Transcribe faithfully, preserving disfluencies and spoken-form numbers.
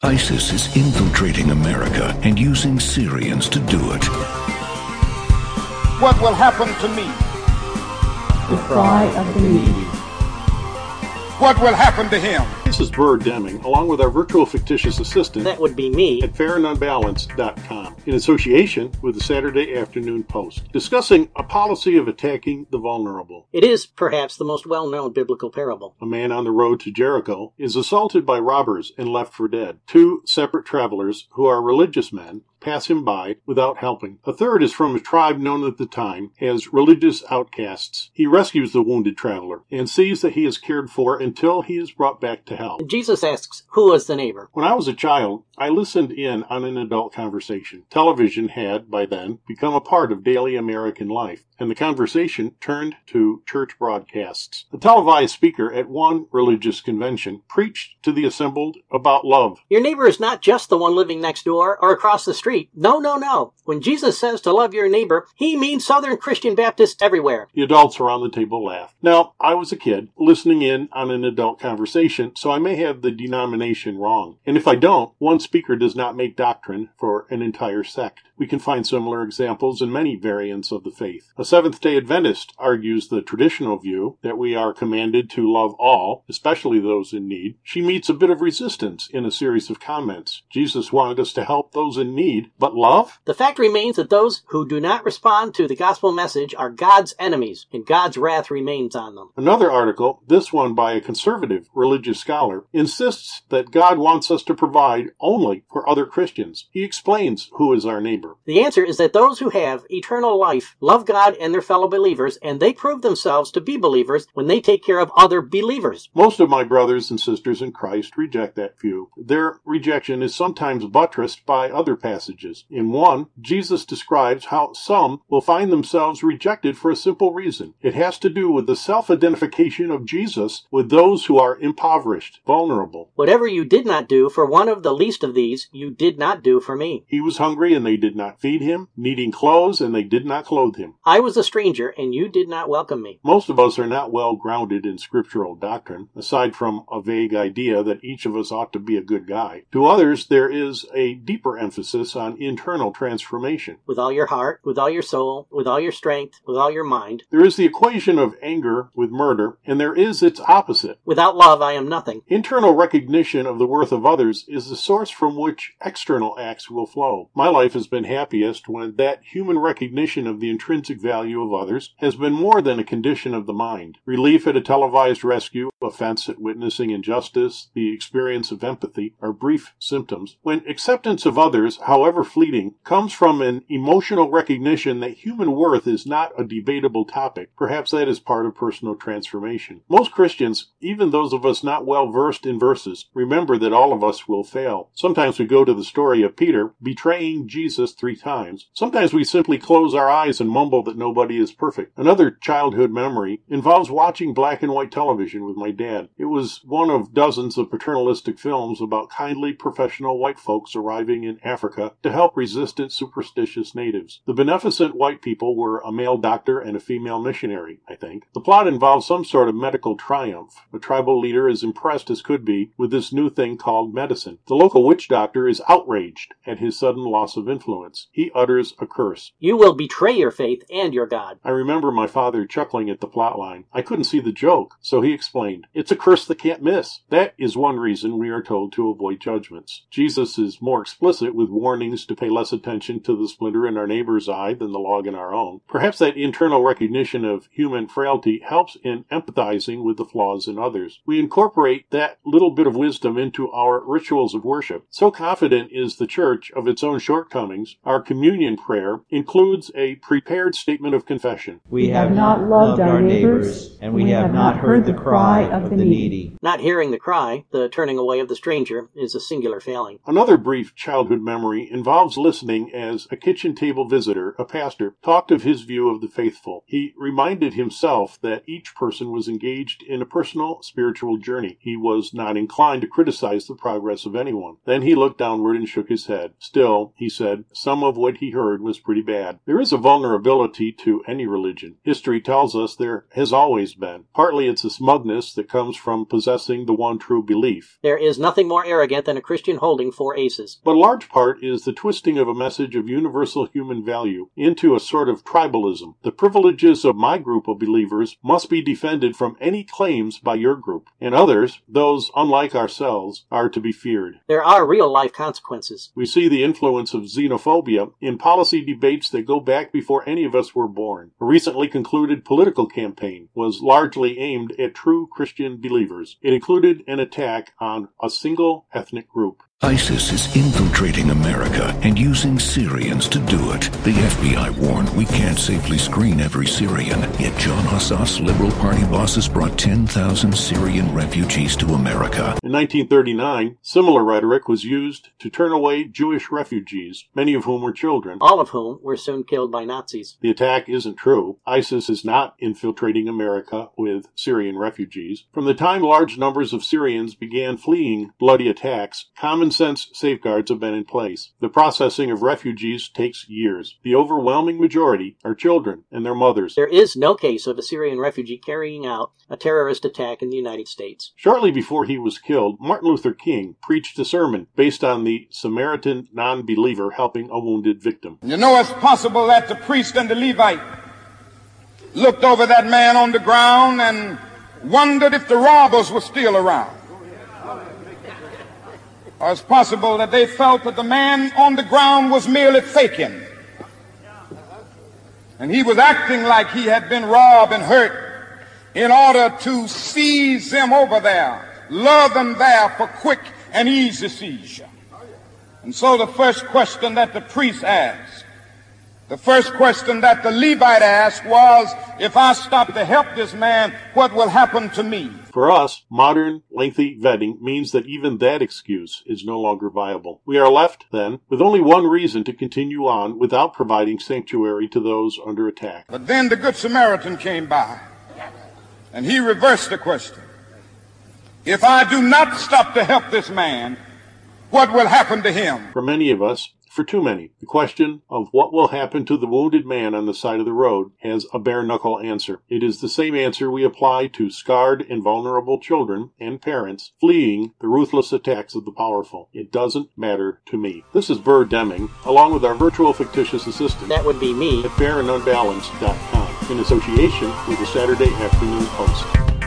ISIS is infiltrating America and using Syrians to do it. What will happen to me? The cry of the needy. What will happen to him? This is Burr Deming, along with our virtual fictitious assistant. That would be me. At fair and unbalanced dot com, in association with the Saturday Afternoon Post, discussing a policy of attacking the vulnerable. It is, perhaps, the most well-known biblical parable. A man on the road to Jericho is assaulted by robbers and left for dead. Two separate travelers, who are religious men, pass him by without helping. A third is from a tribe known at the time as religious outcasts. He rescues the wounded traveler and sees that he is cared for until he is brought back to health. Jesus asks, who was the neighbor? When I was a child, I listened in on an adult conversation. Television had, by then, become a part of daily American life, and the conversation turned to church broadcasts. A televised speaker at one religious convention preached to the assembled about love. Your neighbor is not just the one living next door or across the street. No, no, no. When Jesus says to love your neighbor, he means Southern Christian Baptists everywhere. The adults around the table laughed. Now, I was a kid listening in on an adult conversation, so I may have the denomination wrong. And if I don't, one speaker does not make doctrine for an entire sect. We can find similar examples in many variants of the faith. A Seventh-day Adventist argues the traditional view that we are commanded to love all, especially those in need. She meets a bit of resistance in a series of comments. Jesus wanted us to help those in need, but love? The fact remains that those who do not respond to the gospel message are God's enemies, and God's wrath remains on them. Another article, this one by a conservative religious scholar, insists that God wants us to provide only for other Christians. He explains who is our neighbor. The answer is that those who have eternal life love God and their fellow believers, and they prove themselves to be believers when they take care of other believers. Most of my brothers and sisters in Christ reject that view. Their rejection is sometimes buttressed by other passages. In one, Jesus describes how some will find themselves rejected for a simple reason. It has to do with the self-identification of Jesus with those who are impoverished, vulnerable. Whatever you did not do for one of the least of these, you did not do for me. He was hungry and they did not feed him, needing clothes and they did not clothe him. I was a stranger and you did not welcome me. Most of us are not well grounded in scriptural doctrine, aside from a vague idea that each of us ought to be a good guy. To others, there is a deeper emphasis on internal transformation. With all your heart, with all your soul, with all your strength, with all your mind. There is the equation of anger with murder, and there is its opposite. Without love, I am nothing. Internal recognition of the worth of others is the source from which external acts will flow. My life has been happiest when that human recognition of the intrinsic value of others has been more than a condition of the mind. Relief at a televised rescue, offense at witnessing injustice, the experience of empathy are brief symptoms. When acceptance of others, however fleeting, comes from an emotional recognition that human worth is not a debatable topic, perhaps that is part of personal transformation. Most Christians, even those of us not well versed in verses, remember that all of us will fail. Sometimes we go to the story of Peter betraying Jesus three times. Sometimes we simply close our eyes and mumble that nobody is perfect. Another childhood memory involves watching black and white television with my dad. It was one of dozens of paternalistic films about kindly professional white folks arriving in Africa to help resistant superstitious natives. The beneficent white people were a male doctor and a female missionary, I think. The plot involves some sort of medical triumph. A tribal leader is impressed as could be with this new thing called medicine. The local witch doctor is outraged at his sudden loss of influence. He utters a curse. You will betray your faith and your God. I remember my father chuckling at the plot line. I couldn't see the joke, so he explained, it's a curse that can't miss. That is one reason we are told to avoid judgments. Jesus is more explicit with warnings to pay less attention to the splinter in our neighbor's eye than the log in our own. Perhaps that internal recognition of human frailty helps in empathizing with the flaws in others. We incorporate that little bit of wisdom into our rituals of worship. So confident is the church of its own shortcomings, our communion prayer includes a prepared statement of confession. We have not loved our neighbors, and we have not heard the cry of the needy. Not hearing the cry, the turning away of the stranger, is a singular failing. Another brief childhood memory involves listening as a kitchen table visitor, a pastor, talked of his view of the faithful. He reminded himself that each person was engaged in a personal spiritual journey. He was not inclined to criticize the progress of anyone. Then he looked downward and shook his head. Still, he said, some of what he heard was pretty bad. There is a vulnerability to any religion. History tells us there has always been. Partly it's a smugness that comes from possessing the one true belief. There is nothing more arrogant than a Christian holding four aces. But a large part is the twisting of a message of universal human value into a sort of tribalism. The privileges of my group of believers must be defended from any claims by your group, and others, those unlike ourselves, are to be feared. There are real-life consequences. We see the influence of xenophobia in policy debates that go back before any of us were born. A recently concluded political campaign was largely aimed at true Christian believers. It included an attack on a single ethnic group. ISIS is infiltrating America and using Syrians to do it. The F B I warned we can't safely screen every Syrian, yet John Assad's Liberal Party bosses brought ten thousand Syrian refugees to America. In nineteen thirty-nine, similar rhetoric was used to turn away Jewish refugees, many of whom were children. All of whom were soon killed by Nazis. The attack isn't true. ISIS is not infiltrating America with Syrian refugees. From the time large numbers of Syrians began fleeing bloody attacks, common sense safeguards have been in place. The processing of refugees takes years. The overwhelming majority are children and their mothers. There is no case of a Syrian refugee carrying out a terrorist attack in the United States. Shortly before he was killed, Martin Luther King preached a sermon based on the Samaritan non-believer helping a wounded victim. You know, it's possible that the priest and the Levite looked over that man on the ground and wondered if the robbers were still around. Or it's possible that they felt that the man on the ground was merely faking. And he was acting like he had been robbed and hurt in order to seize them over there, lure them there for quick and easy seizure. And so the first question that the priest asked, the first question that the Levite asked was, if I stop to help this man, what will happen to me? For us, modern, lengthy vetting means that even that excuse is no longer viable. We are left, then, with only one reason to continue on without providing sanctuary to those under attack. But then the Good Samaritan came by, and he reversed the question. If I do not stop to help this man, what will happen to him? For many of us, for too many, the question of what will happen to the wounded man on the side of the road has a bare-knuckle answer. It is the same answer we apply to scarred and vulnerable children and parents fleeing the ruthless attacks of the powerful. It doesn't matter to me. This is Burr Deming, along with our virtual fictitious assistant. That would be me. At fair and unbalanced dot com, in association with the Saturday Afternoon Post.